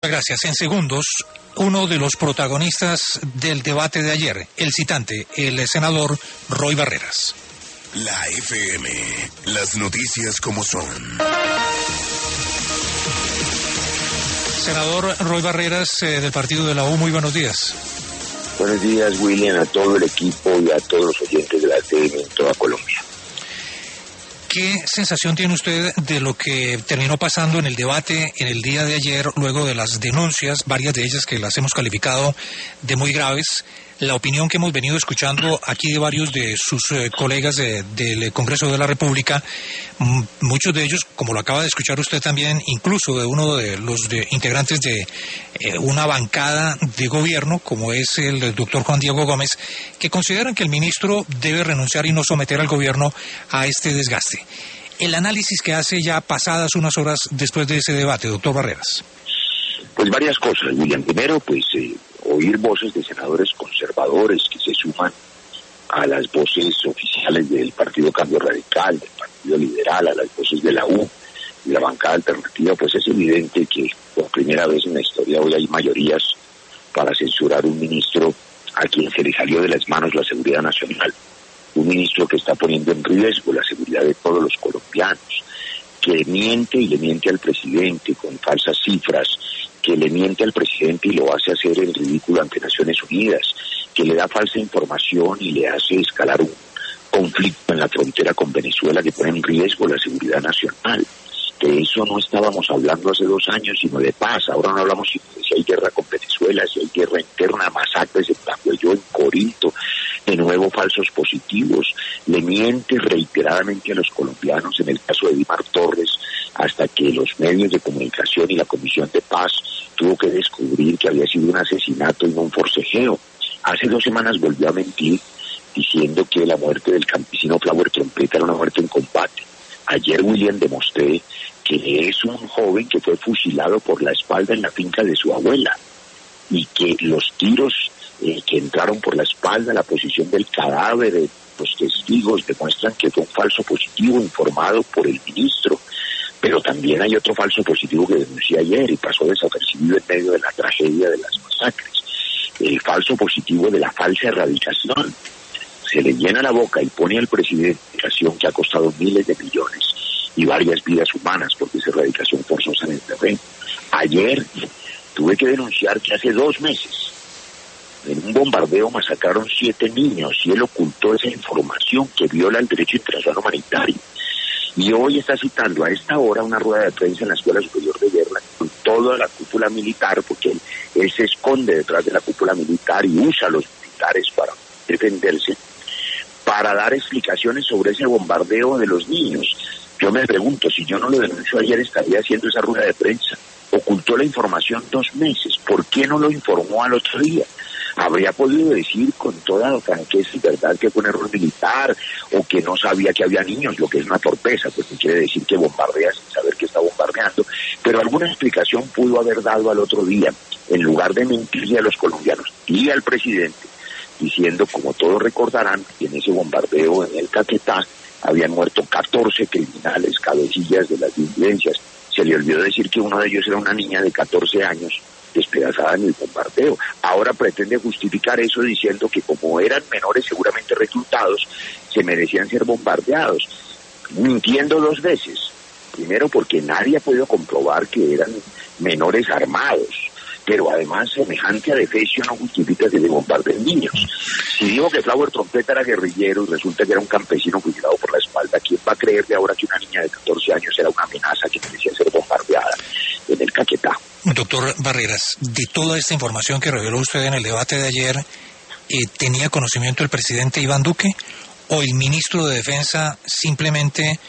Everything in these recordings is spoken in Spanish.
Gracias. En segundos, uno de los protagonistas del debate de ayer, el citante, el senador Roy Barreras. La FM, las noticias como son. Senador Roy Barreras, del partido de la U, muy buenos días. Buenos días, William, a todo el equipo y a todos los oyentes de la FM en toda Colombia. ¿Qué sensación tiene usted de lo que terminó pasando en el debate en el día de ayer, luego de las denuncias, varias de ellas que las hemos calificado de muy graves? La opinión que hemos venido escuchando aquí de varios de sus colegas del Congreso de la República, muchos de ellos, como lo acaba de escuchar usted también, incluso de uno de los integrantes de una bancada de gobierno, como es el doctor Juan Diego Gómez, que consideran que el ministro debe renunciar y no someter al gobierno a este desgaste. El análisis que hace ya pasadas unas horas después de ese debate, doctor Barreras. Pues varias cosas, William. Primero, oír voces de senadores conservadores que se suman a las voces oficiales del Partido Cambio Radical, del Partido Liberal, a las voces de la U y la bancada alternativa, pues es evidente que por primera vez en la historia hoy hay mayorías para censurar un ministro a quien se le salió de las manos la seguridad nacional, un ministro que está poniendo en riesgo la seguridad de todos los colombianos, que miente y le miente al presidente con falsas cifras, que le miente al presidente y lo hace hacer el ridículo ante Naciones Unidas, que le da falsa información y le hace escalar un conflicto en la frontera con Venezuela que pone en riesgo la seguridad nacional. De eso no estábamos hablando hace 2 años, sino de paz. Ahora no hablamos si hay guerra con Venezuela, si hay guerra interna, masacres en Tahuello, en Corinto, de nuevo falsos positivos. Le miente reiteradamente a los colombianos en el caso de Dimar Torres, hasta que los medios de comunicación y la Comisión de Paz tuvo que descubrir que había sido un asesinato y no un forcejeo. Hace 2 semanas volvió a mentir diciendo que la muerte del campesino Flower Trompeta era una muerte en combate. Ayer, William, demostré que es un joven que fue fusilado por la espalda en la finca de su abuela y que los tiros que entraron por la espalda, la posición del cadáver, los testigos demuestran que fue un falso positivo informado por el ministro. Pero también hay otro falso positivo que denuncié ayer y pasó desapercibido en medio de la tragedia de las masacres. El falso positivo de la falsa erradicación. Se le llena la boca y pone al presidente erradicación que ha costado miles de millones y varias vidas humanas porque es erradicación forzosa en el terreno. Ayer tuve que denunciar que hace 2 meses en un bombardeo masacraron 7 niños y él ocultó esa información que viola el derecho internacional humanitario. Y hoy está citando a esta hora una rueda de prensa en la Escuela Superior de Guerra con toda la cúpula militar, porque él se esconde detrás de la cúpula militar y usa a los militares para defenderse, para dar explicaciones sobre ese bombardeo de los niños. Yo me pregunto, si yo no lo denuncio ayer, estaría haciendo esa rueda de prensa. Ocultó la información 2 meses, ¿por qué no lo informó al otro día? Habría podido decir con toda franqueza y verdad que fue un error militar o que no sabía que había niños, lo que es una torpeza, pues no quiere decir que bombardea sin saber que está bombardeando, pero alguna explicación pudo haber dado al otro día, en lugar de mentirle a los colombianos y al presidente, diciendo, como todos recordarán, que en ese bombardeo en el Caquetá habían muerto 14 criminales, cabecillas de las disidencias. Se le olvidó decir que uno de ellos era una niña de 14 años, despedazada en el bombardeo. Ahora pretende justificar eso diciendo que como eran menores seguramente reclutados, se merecían ser bombardeados, mintiendo 2 veces. Primero porque nadie ha podido comprobar que eran menores armados, pero además semejante adefesio no justifica que se bombardeen niños. Si digo que Flower Trompeta era guerrillero y resulta que era un campesino fusilado por la espalda, ¿quién va a creer de ahora que una niña de 14 años era una amenaza que merecía ser bombardeada en el Caquetá? Doctor Barreras, de toda esta información que reveló usted en el debate de ayer, ¿tenía conocimiento el presidente Iván Duque o el ministro de Defensa simplemente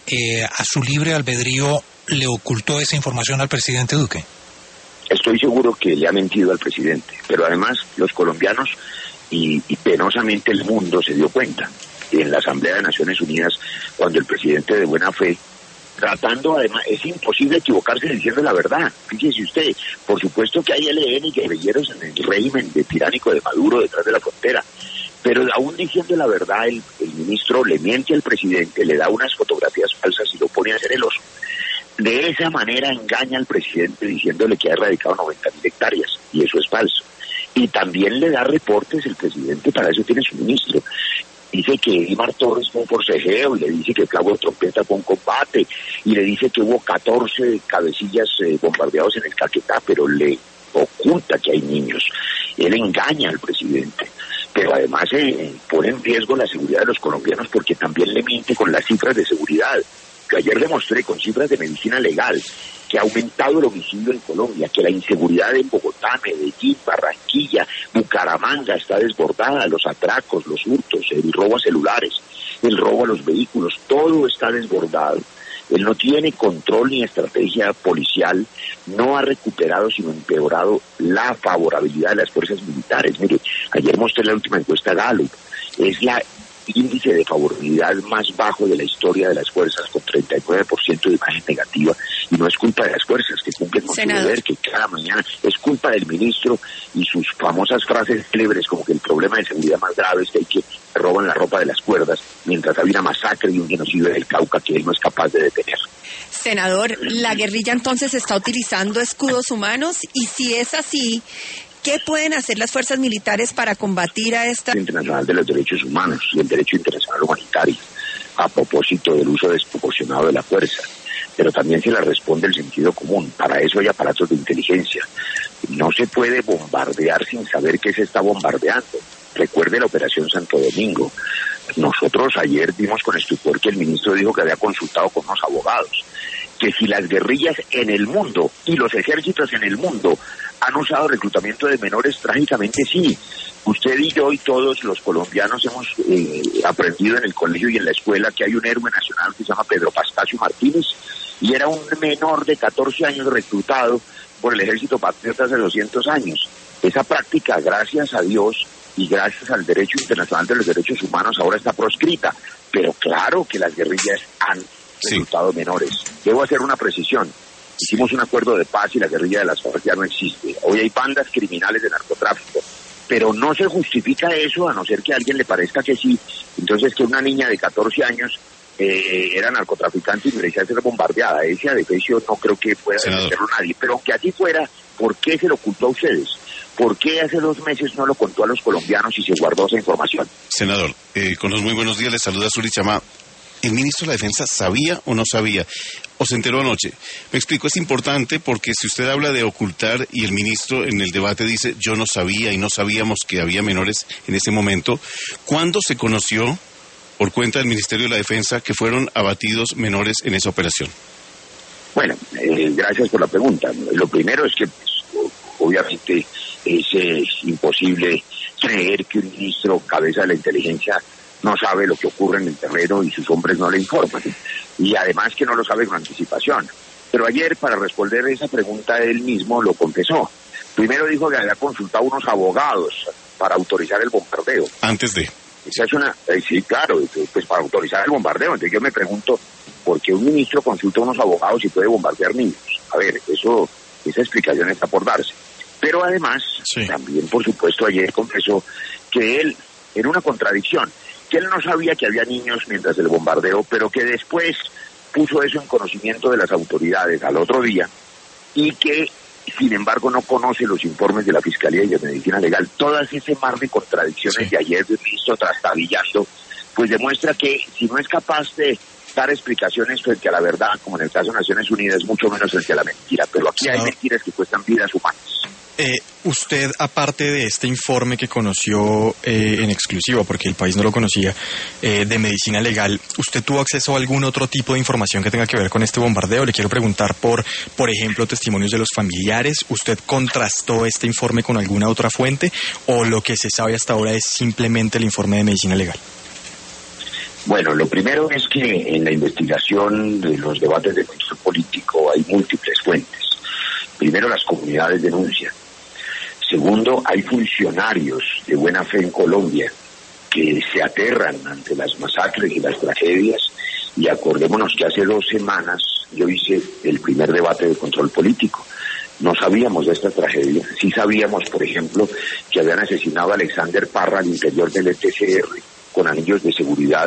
a su libre albedrío le ocultó esa información al presidente Duque? Estoy seguro que le ha mentido al presidente, pero además los colombianos y penosamente el mundo se dio cuenta en la Asamblea de Naciones Unidas cuando el presidente de buena fe, tratando además, es imposible equivocarse diciendo la verdad, fíjese usted, por supuesto que hay ELN y guerrilleros en el régimen de tiránico de Maduro detrás de la frontera, pero aún diciendo la verdad el ministro le miente al presidente, le da unas fotografías falsas y lo pone a hacer el oso. de esa manera engaña al presidente diciéndole que ha erradicado 90.000 hectáreas, y eso es falso. Y también le da reportes el presidente, para eso tiene su ministro. Dice que Dimar Torres fue un forcejeo, y le dice que Claudio Trompeta fue un combate, y le dice que hubo 14 cabecillas bombardeados en el Caquetá, pero le oculta que hay niños. Él engaña al presidente, pero además pone en riesgo la seguridad de los colombianos, porque también le miente con las cifras de seguridad. Yo ayer demostré con cifras de medicina legal que ha aumentado el homicidio en Colombia, que la inseguridad en Bogotá, Medellín, Barranquilla, Bucaramanga está desbordada, los atracos, los hurtos, el robo a celulares, el robo a los vehículos, todo está desbordado. Él no tiene control ni estrategia policial, no ha recuperado sino empeorado la favorabilidad de las fuerzas militares. Mire, ayer mostré la última encuesta Gallup, es la índice de favorabilidad más bajo de la historia de las fuerzas, con 39% de imagen negativa, y no es culpa de las fuerzas que cumplen con su deber, que cada mañana es culpa del ministro y sus famosas frases célebres como que el problema de seguridad más grave es que hay que roban la ropa de las cuerdas, mientras hay una masacre y un genocidio del Cauca que él no es capaz de detener. Senador, ¿la guerrilla entonces está utilizando escudos humanos? Y si es así, ¿qué pueden hacer las fuerzas militares para combatir a esta... Internacional de los Derechos Humanos y el Derecho Internacional Humanitario a propósito del uso desproporcionado de la fuerza? Pero también se le responde el sentido común. Para eso hay aparatos de inteligencia. No se puede bombardear sin saber qué se está bombardeando. Recuerde la Operación Santo Domingo. Nosotros ayer vimos con estupor que el ministro dijo que había consultado con unos abogados, que si las guerrillas en el mundo y los ejércitos en el mundo han usado reclutamiento de menores, trágicamente sí. Usted y yo y todos los colombianos hemos aprendido en el colegio y en la escuela que hay un héroe nacional que se llama Pedro Pascasio Martínez, y era un menor de 14 años reclutado por el Ejército Patriota hace 200 años. Esa práctica, gracias a Dios y gracias al derecho internacional de los derechos humanos, ahora está proscrita. Pero claro que las guerrillas han reclutado menores. Debo hacer una precisión. Hicimos un acuerdo de paz y la guerrilla de las FARC ya no existe. Hoy hay bandas criminales de narcotráfico, pero no se justifica eso a no ser que a alguien le parezca que sí. Entonces, que una niña de 14 años era narcotraficante y merecía ser bombardeada. Ese adefesio no creo que pueda defenderlo nadie. Pero aunque así fuera, ¿por qué se lo ocultó a ustedes? ¿Por qué hace 2 meses no lo contó a los colombianos y se guardó esa información? Senador, con los muy buenos días, le saluda Zuri Chamá. ¿El ministro de la Defensa sabía o no sabía? ¿O se enteró anoche? Me explico, es importante porque si usted habla de ocultar y el ministro en el debate dice yo no sabía y no sabíamos que había menores en ese momento, ¿cuándo se conoció por cuenta del Ministerio de la Defensa que fueron abatidos menores en esa operación? Bueno, gracias por la pregunta. Lo primero es que obviamente es imposible creer que un ministro cabeza de la inteligencia no sabe lo que ocurre en el terreno y sus hombres no le informan. Y además que no lo sabe con anticipación. Pero ayer, para responder esa pregunta, él mismo lo confesó. Primero dijo que había consultado a unos abogados para autorizar el bombardeo. Antes de... Esa es una... sí, claro, pues para autorizar el bombardeo. Entonces yo me pregunto, ¿por qué un ministro consulta a unos abogados y puede bombardear niños? A ver, esa explicación está por darse. Pero además, también, por supuesto, ayer confesó que él, en una contradicción, que él no sabía que había niños mientras el bombardeo, pero que después puso eso en conocimiento de las autoridades al otro día, y que, sin embargo, no conoce los informes de la Fiscalía y de Medicina Legal. Todas ese mar de contradicciones de ayer del ministro trastabillando, pues demuestra que si no es capaz de dar explicaciones frente a la verdad, como en el caso de Naciones Unidas, mucho menos frente a la mentira. Pero aquí hay mentiras que cuestan vidas humanas. Usted, aparte de este informe que conoció en exclusiva, porque el país no lo conocía, de Medicina Legal, ¿usted tuvo acceso a algún otro tipo de información que tenga que ver con este bombardeo? Le quiero preguntar por ejemplo, testimonios de los familiares. ¿Usted contrastó este informe con alguna otra fuente o lo que se sabe hasta ahora es simplemente el informe de Medicina Legal? Bueno, lo primero es que en la investigación de los debates de control político hay múltiples fuentes. Primero, las comunidades denuncian. Segundo, hay funcionarios de buena fe en Colombia que se aterran ante las masacres y las tragedias, y acordémonos que hace 2 semanas yo hice el primer debate de control político. No sabíamos de esta tragedia. Sí sabíamos, por ejemplo, que habían asesinado a Alexander Parra al interior del ETCR con anillos de seguridad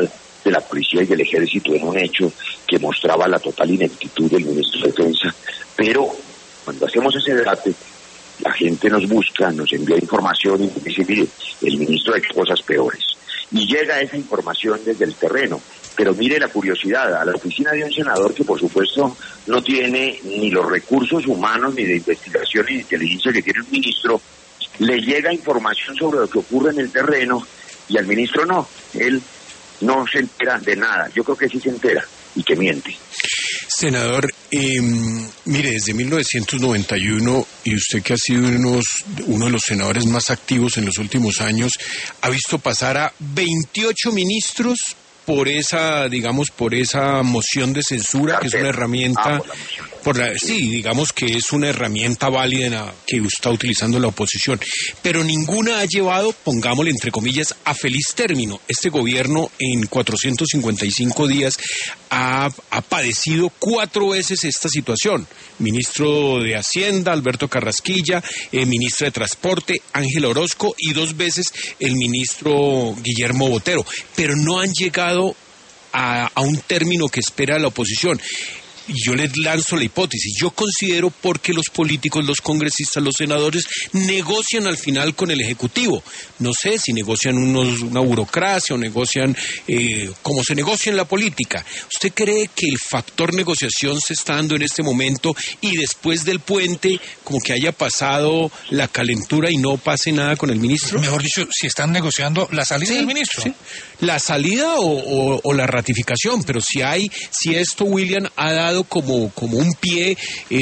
de la policía y del ejército en un hecho que mostraba la total ineptitud del ministro de Defensa, pero cuando hacemos ese debate, la gente nos busca, nos envía información y nos dice, mire, el ministro ha hecho cosas peores. Y llega esa información desde el terreno. Pero mire la curiosidad, a la oficina de un senador que por supuesto no tiene ni los recursos humanos, ni de investigación, ni de inteligencia que tiene un ministro, le llega información sobre lo que ocurre en el terreno y al ministro no. Él no se entera de nada. Yo creo que sí se entera y que miente. Senador, mire, desde 1991, y usted que ha sido uno de los senadores más activos en los últimos años, ha visto pasar a 28 ministros por esa moción de censura, que es una herramienta, digamos que es una herramienta válida que está utilizando la oposición, pero ninguna ha llevado, pongámosle entre comillas, a feliz término. Este gobierno en 455 días ha padecido 4 veces esta situación. Ministro de Hacienda, Alberto Carrasquilla, ministra de Transporte, Ángela Orozco, y 2 veces el ministro Guillermo Botero, pero no han llegado a un término que espera la oposición. Yo les lanzo la hipótesis. Yo considero porque los políticos, los congresistas, los senadores negocian al final con el Ejecutivo. No sé si negocian una burocracia o negocian como se negocia en la política. ¿Usted cree que el factor negociación se está dando en este momento y después del puente como que haya pasado la calentura y no pase nada con el ministro? Mejor dicho, si están negociando la salida del ministro. Sí. La salida o la ratificación, pero si esto, William, ha dado como un pie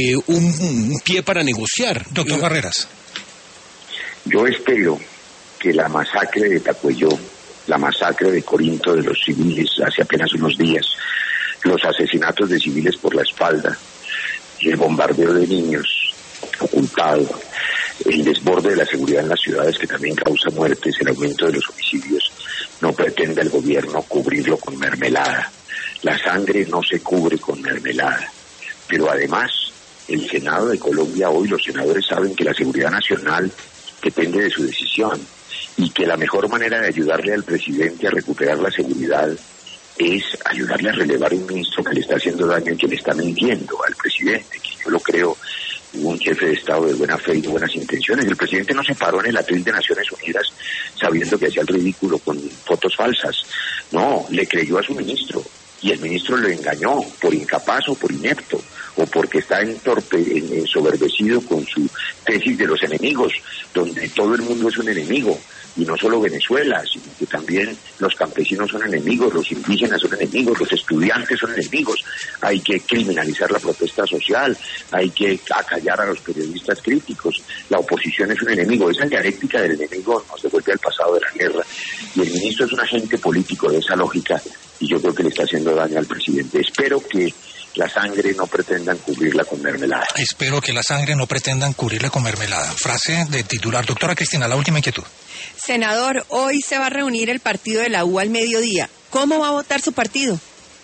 para negociar. Doctor Barreras. Yo espero que la masacre de Tacuelló, la masacre de Corinto de los civiles hace apenas unos días, los asesinatos de civiles por la espalda, el bombardeo de niños ocultado, el desborde de la seguridad en las ciudades que también causa muertes, el aumento de los homicidios, no pretenda el gobierno cubrirlo con mermelada. La sangre no se cubre con mermelada, pero además el Senado de Colombia hoy, los senadores saben que la seguridad nacional depende de su decisión y que la mejor manera de ayudarle al presidente a recuperar la seguridad es ayudarle a relevar un ministro que le está haciendo daño y que le está mintiendo al presidente, que yo lo creo un jefe de Estado de buena fe y de buenas intenciones. El presidente no se paró en el atril de Naciones Unidas sabiendo que hacía el ridículo con fotos falsas. No, le creyó a su ministro. Y el ministro lo engañó por incapaz o por inepto, o porque está ensoberbecido con su tesis de los enemigos, donde todo el mundo es un enemigo, y no solo Venezuela, sino que también los campesinos son enemigos, los indígenas son enemigos, los estudiantes son enemigos. Hay que criminalizar la protesta social, hay que acallar a los periodistas críticos, la oposición es un enemigo. Esa dialéctica del enemigo nos devuelve al pasado de la guerra, y el ministro es un agente político de esa lógica, y yo creo que le está haciendo daño al presidente. Espero que la sangre no pretendan cubrirla con mermelada. Espero que la sangre no pretendan cubrirla con mermelada. Frase de titular. Doctora Cristina, la última inquietud. Senador, hoy se va a reunir el partido de la U al mediodía. ¿Cómo va a votar su partido?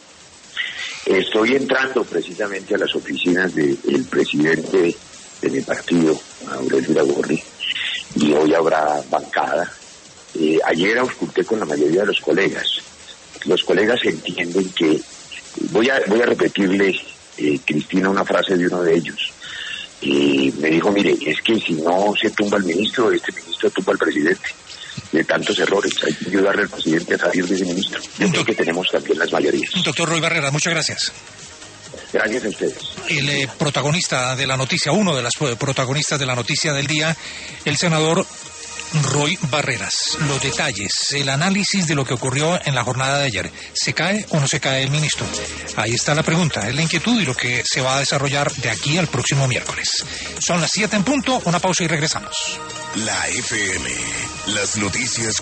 Estoy entrando precisamente a las oficinas del presidente de mi partido, Aurelio Iragorri, y hoy habrá bancada. Ayer ausculté con la mayoría de los colegas. Los colegas entienden que, voy a repetirle, Cristina, una frase de uno de ellos. Me dijo, mire, es que si no se tumba el ministro, este ministro tumba al presidente. De tantos errores, hay que ayudarle al presidente a salir de ese ministro. Yo creo que tenemos también las mayorías. Doctor Roy Barreras, muchas gracias. Gracias a ustedes. El protagonista de la noticia, uno de los protagonistas de la noticia del día, el senador Roy Barreras. Los detalles, el análisis de lo que ocurrió en la jornada de ayer. ¿Se cae o no se cae el ministro? Ahí está la pregunta, es la inquietud y lo que se va a desarrollar de aquí al próximo miércoles. Son las 7 en punto, una pausa y regresamos. La FM, las noticias